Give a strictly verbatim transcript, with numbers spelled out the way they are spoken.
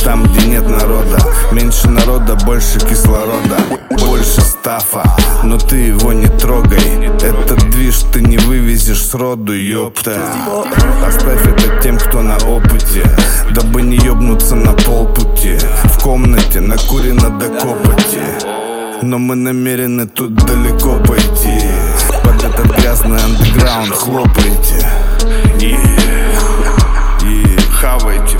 там, где нет народа. Меньше народа, больше кислорода, больше стафа, но ты его не трогай. Этот движ ты не вывезешь сроду, ёпта. Оставь это тем, кто на опыте, дабы не ёбнуться на полпути. В комнате накурено до копоти, но мы намерены тут далеко пойти. Под этот грязный андеграунд хлопайте и, и хавайте.